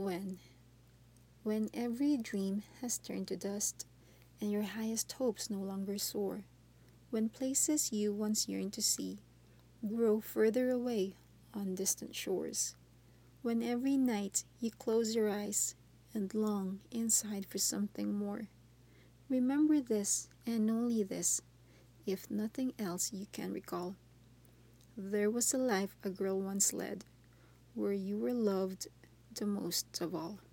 When? When every dream has turned to dust, and your highest hopes no longer soar. When places you once yearned to see grow further away on distant shores. When every night you close your eyes and long inside for something more. Remember this and only this, if nothing else you can recall. There was a life a girl once led, where you were loved the most of all.